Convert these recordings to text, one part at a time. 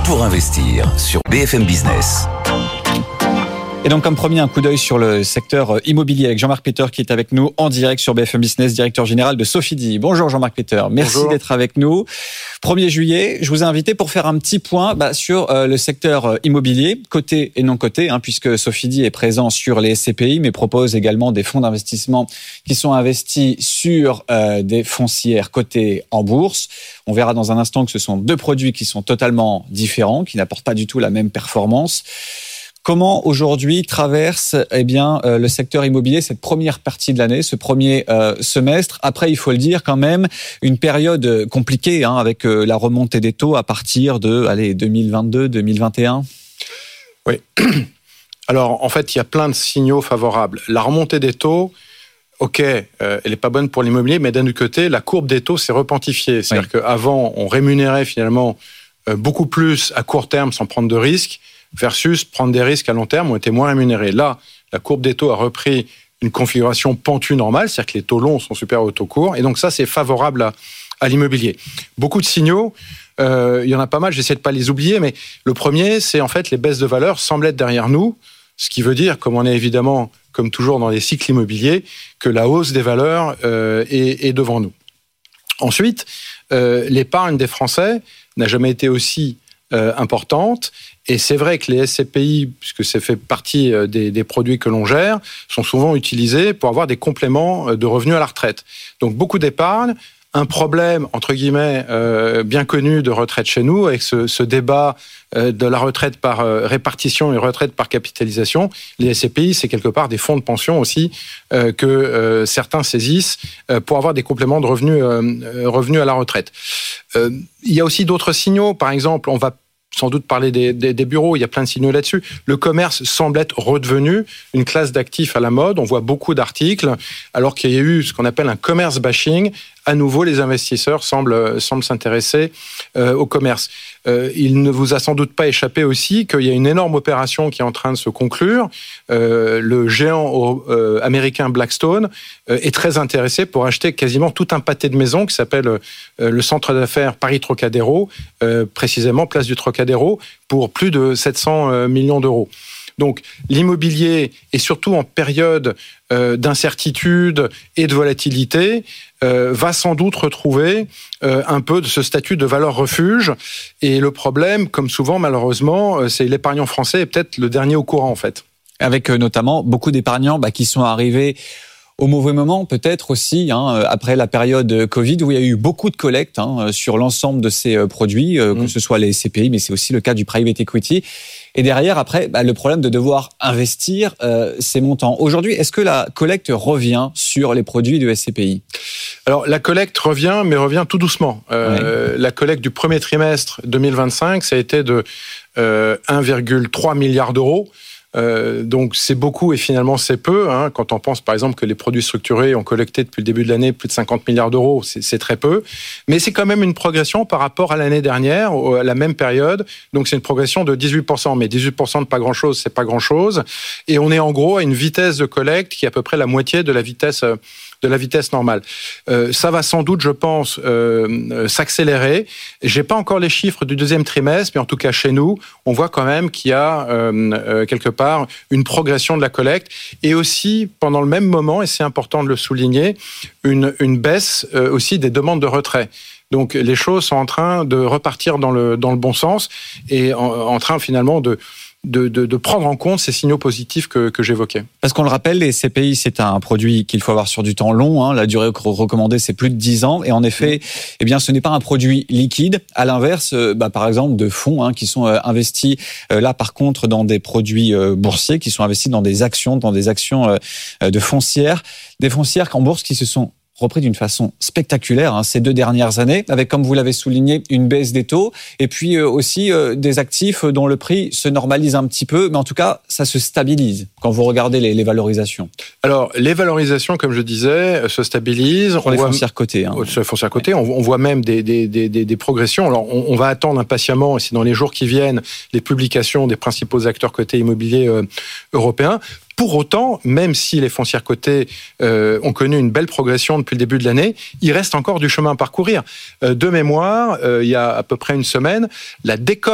pour investir sur BFM Business. Et donc, comme promis, un coup d'œil sur le secteur immobilier avec Jean-Marc Peter qui est avec nous en direct sur BFM Business, directeur général de Sofidy. Bonjour Jean-Marc Peter, merci d'être avec nous. 1er juillet, je vous ai invité pour faire un petit point sur le secteur immobilier, coté et non coté, puisque Sofidy est présent sur les SCPI, mais propose également des fonds d'investissement qui sont investis sur des foncières cotées en bourse. On verra dans un instant que ce sont deux produits qui sont totalement différents, qui n'apportent pas du tout la même performance. Comment aujourd'hui traverse le secteur immobilier cette première partie de l'année, ce premier semestre? Après, il faut le dire quand même, une période compliquée avec la remontée des taux à partir de 2022, 2021. Oui. Alors, en fait, il y a plein de signaux favorables. La remontée des taux, elle n'est pas bonne pour l'immobilier, mais d'un autre côté, la courbe des taux s'est repentifiée. C'est-à-dire qu'avant, on rémunérait finalement beaucoup plus à court terme sans prendre de risques, versus prendre des risques à long terme, ont été moins rémunérés. Là, la courbe des taux a repris une configuration pentue normale, c'est-à-dire que les taux longs sont supérieurs aux taux courts, et donc ça, c'est favorable à l'immobilier. Beaucoup de signaux, il y en a pas mal, j'essaie de pas les oublier, mais le premier, c'est en fait les baisses de valeur semblent être derrière nous, ce qui veut dire, comme on est évidemment, comme toujours dans les cycles immobiliers, que la hausse des valeurs est devant nous. Ensuite, l'épargne des Français n'a jamais été aussi importante. Et c'est vrai que les SCPI, puisque ça fait partie des produits que l'on gère, sont souvent utilisés pour avoir des compléments de revenus à la retraite. Donc beaucoup d'épargne, un problème, entre guillemets, bien connu de retraite chez nous, avec ce débat de la retraite par répartition et retraite par capitalisation. Les SCPI, c'est quelque part des fonds de pension aussi que certains saisissent pour avoir des compléments de revenus à la retraite. Il y a aussi d'autres signaux. Par exemple, on va sans doute parler des bureaux, il y a plein de signaux là-dessus. Le commerce semble être redevenu une classe d'actifs à la mode. On voit beaucoup d'articles, alors qu'il y a eu ce qu'on appelle un commerce bashing. À nouveau, les investisseurs semblent s'intéresser au commerce. Il ne vous a sans doute pas échappé aussi qu'il y a une énorme opération qui est en train de se conclure. Le géant américain Blackstone est très intéressé pour acheter quasiment tout un pâté de maisons qui s'appelle le centre d'affaires Paris Trocadéro, précisément place du Trocadéro, pour plus de 700 millions d'euros. Donc l'immobilier, et surtout en période d'incertitude et de volatilité, va sans doute retrouver un peu de ce statut de valeur refuge. Et le problème, comme souvent malheureusement, c'est l'épargnant français est peut-être le dernier au courant en fait. Avec notamment beaucoup d'épargnants qui sont arrivés au mauvais moment, peut-être aussi, après la période Covid, où il y a eu beaucoup de collectes sur l'ensemble de ces produits, que ce soit les SCPI, mais c'est aussi le cas du private equity. Et derrière, après, le problème de devoir investir ces montants. Aujourd'hui, est-ce que la collecte revient sur les produits de SCPI ? Alors, la collecte revient, mais revient tout doucement. La collecte du premier trimestre 2025, ça a été de 1,3 milliard d'euros. Donc c'est beaucoup et finalement c'est peu. Quand on pense par exemple que les produits structurés ont collecté depuis le début de l'année plus de 50 milliards d'euros, c'est très peu. Mais c'est quand même une progression par rapport à l'année dernière, à la même période. Donc c'est une progression de 18%. Mais 18% de pas grand-chose, c'est pas grand-chose. Et on est en gros à une vitesse de collecte qui est à peu près la moitié de la vitesse normale. Ça va sans doute, je pense, s'accélérer. J'ai pas encore les chiffres du deuxième trimestre, mais en tout cas chez nous, on voit quand même qu'il y a quelque part une progression de la collecte et aussi, pendant le même moment, et c'est important de le souligner, une baisse aussi des demandes de retrait. Donc les choses sont en train de repartir dans le bon sens et en train finalement de prendre en compte ces signaux positifs que j'évoquais. Parce qu'on le rappelle, les SCPI, c'est un produit qu'il faut avoir sur du temps long. La durée recommandée, c'est plus de 10 ans. Et en effet, ce n'est pas un produit liquide. À l'inverse, par exemple, de fonds qui sont investis, là, par contre, dans des produits boursiers, qui sont investis dans des actions de foncières. Des foncières qu'en bourse qui se sont repris d'une façon spectaculaire ces 2 dernières années, avec, comme vous l'avez souligné, une baisse des taux, et puis aussi des actifs dont le prix se normalise un petit peu, mais en tout cas, ça se stabilise quand vous regardez les valorisations. Alors, les valorisations, comme je disais, se stabilisent. Pour les foncières cotées. Sur les foncières cotées, on voit même des progressions. Alors, on va attendre impatiemment, et c'est dans les jours qui viennent, les publications des principaux acteurs cotés immobiliers européens. Pour autant, même si les foncières cotées ont connu une belle progression depuis le début de l'année, il reste encore du chemin à parcourir. De mémoire, il y a à peu près une semaine, la décote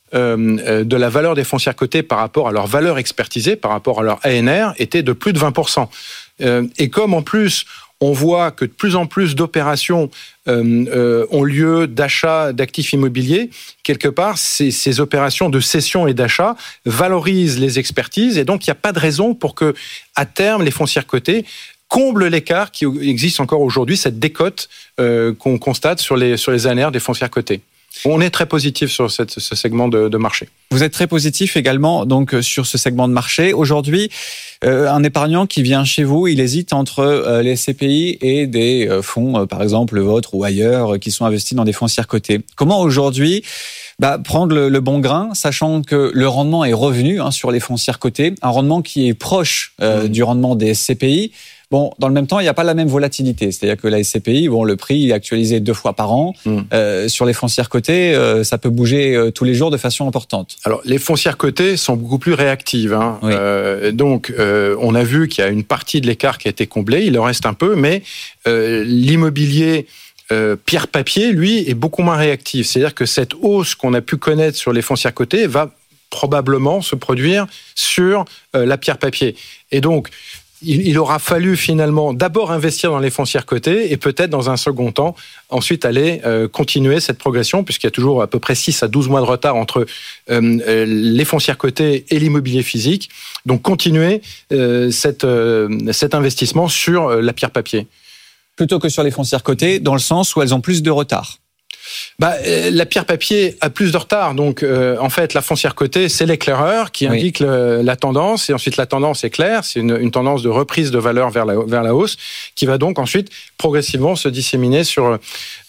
de la valeur des foncières cotées par rapport à leur valeur expertisée, par rapport à leur ANR, était de plus de 20%. Et comme en plus, on voit que de plus en plus d'opérations ont lieu d'achat d'actifs immobiliers, quelque part, ces opérations de cession et d'achat valorisent les expertises, et donc il n'y a pas de raison pour que, à terme, les foncières cotées comblent l'écart qui existe encore aujourd'hui, cette décote qu'on constate sur les ANR des foncières cotées. On est très positif sur ce segment de marché. Vous êtes très positif également donc sur ce segment de marché. Aujourd'hui, un épargnant qui vient chez vous, il hésite entre les SCPI et des fonds, par exemple le vôtre ou ailleurs, qui sont investis dans des foncières cotées. Comment aujourd'hui prendre le bon grain, sachant que le rendement est revenu sur les foncières cotées, un rendement qui est proche du rendement des SCPI. Bon, dans le même temps, il n'y a pas la même volatilité. C'est-à-dire que la SCPI, le prix est actualisé 2 fois par an. Sur les foncières cotées, ça peut bouger tous les jours de façon importante. Alors, les foncières cotées sont beaucoup plus réactives. Oui. Donc, on a vu qu'il y a une partie de l'écart qui a été comblée. Il en reste un peu, mais l'immobilier pierre-papier, lui, est beaucoup moins réactif. C'est-à-dire que cette hausse qu'on a pu connaître sur les foncières cotées va probablement se produire sur la pierre-papier. Et donc, il aura fallu finalement d'abord investir dans les foncières cotées et peut-être dans un second temps ensuite aller continuer cette progression, puisqu'il y a toujours à peu près 6 à 12 mois de retard entre les foncières cotées et l'immobilier physique. Donc continuer cet investissement sur la pierre-papier. Plutôt que sur les foncières cotées, dans le sens où elles ont plus de retard. La pierre-papier a plus de retard. Donc, en fait, la foncière cotée, c'est l'éclaireur qui indique la tendance. Et ensuite, la tendance est claire. C'est une tendance de reprise de valeur vers la hausse qui va donc ensuite progressivement se disséminer sur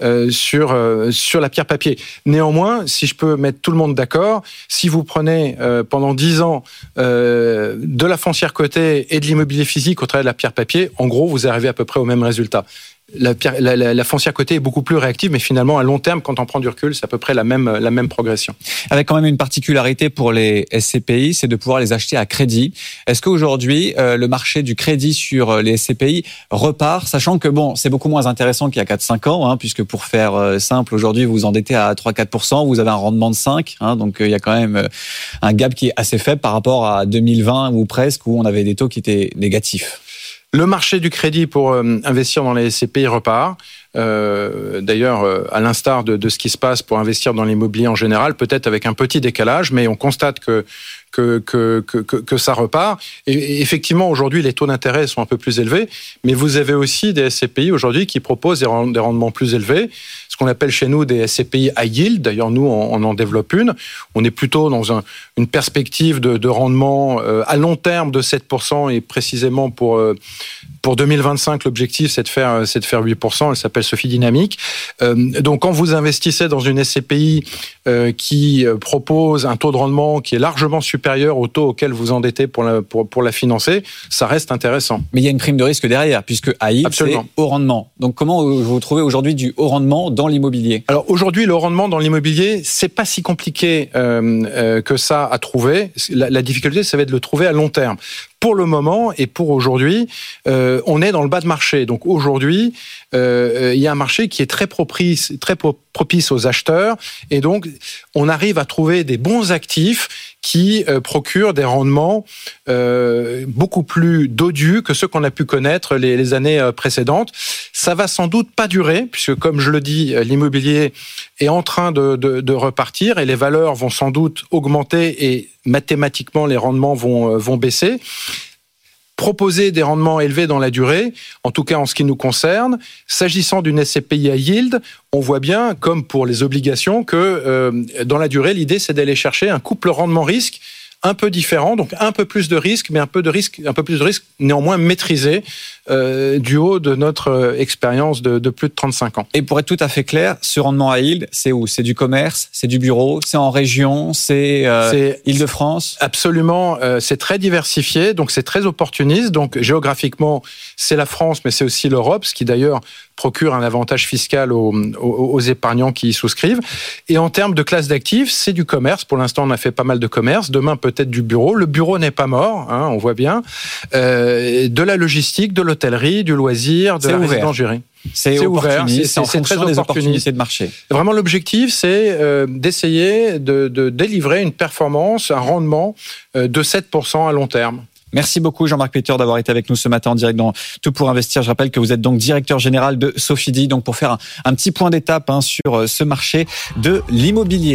la pierre-papier. Néanmoins, si je peux mettre tout le monde d'accord, si vous prenez pendant 10 ans de la foncière cotée et de l'immobilier physique au travers de la pierre-papier, en gros, vous arrivez à peu près au même résultat. La foncière cotée est beaucoup plus réactive, mais finalement, à long terme, quand on prend du recul, c'est à peu près la même progression. Avec quand même une particularité pour les SCPI, c'est de pouvoir les acheter à crédit. Est-ce qu'aujourd'hui, le marché du crédit sur les SCPI repart, sachant que c'est beaucoup moins intéressant qu'il y a 4-5 ans, puisque pour faire simple, aujourd'hui, vous vous endettez à 3-4%, vous avez un rendement de 5%, donc il y a quand même un gap qui est assez faible par rapport à 2020 ou presque, où on avait des taux qui étaient négatifs. Le marché du crédit pour investir dans les SCPI repart. D'ailleurs, à l'instar de ce qui se passe pour investir dans l'immobilier en général, peut-être avec un petit décalage, mais on constate que ça repart. Et effectivement, aujourd'hui, les taux d'intérêt sont un peu plus élevés, mais vous avez aussi des SCPI aujourd'hui qui proposent des rendements plus élevés, ce qu'on appelle chez nous des SCPI high yield. D'ailleurs, nous, on en développe une. On est plutôt dans une perspective de rendement à long terme de 7%, et précisément pour 2025, l'objectif, c'est de faire 8%. Elle s'appelle Sophie Dynamique. Donc, quand vous investissez dans une SCPI qui propose un taux de rendement qui est largement supérieur au taux auquel vous endettez pour la financer, ça reste intéressant. Mais il y a une prime de risque derrière, puisque AI, c'est haut rendement. Donc, comment vous trouvez aujourd'hui du haut rendement dans l'immobilier ? Alors, aujourd'hui, le haut rendement dans l'immobilier, c'est pas si compliqué que ça à trouver. La difficulté, ça va être de le trouver à long terme. Pour le moment et pour aujourd'hui, on est dans le bas de marché. Donc aujourd'hui, il y a un marché qui est très propice aux acheteurs, et donc on arrive à trouver des bons actifs qui procurent des rendements beaucoup plus dodus que ceux qu'on a pu connaître les années précédentes. Ça va sans doute pas durer, puisque comme je le dis, l'immobilier est en train de repartir et les valeurs vont sans doute augmenter et mathématiquement les rendements vont baisser. Proposer des rendements élevés dans la durée, en tout cas en ce qui nous concerne, s'agissant d'une SCPI à yield, on voit bien, comme pour les obligations, que dans la durée, l'idée c'est d'aller chercher un couple rendement-risque un peu différent, donc un peu plus de risque, mais un peu plus de risque néanmoins maîtrisé du haut de notre expérience de plus de 35 ans. Et pour être tout à fait clair, ce rendement à yield, c'est où ? C'est du commerce, c'est du bureau, c'est en région, c'est Île-de-France ? Absolument, c'est très diversifié, donc c'est très opportuniste. Donc géographiquement, c'est la France, mais c'est aussi l'Europe, ce qui d'ailleurs procure un avantage fiscal aux épargnants qui y souscrivent. Et en termes de classe d'actifs, c'est du commerce. Pour l'instant, on a fait pas mal de commerce. Demain, peut-être du bureau. Le bureau n'est pas mort, hein, on voit bien. De la logistique, de l'hôtellerie, du loisir, de la résidence jurée. C'est ouvert, c'est très des opportunités de marché. Vraiment, l'objectif, c'est d'essayer de délivrer une performance, un rendement de 7% à long terme. Merci beaucoup Jean-Marc Peter d'avoir été avec nous ce matin en direct dans Tout pour investir. Je rappelle que vous êtes donc directeur général de Sofidy, donc pour faire un petit point d'étape sur ce marché de l'immobilier.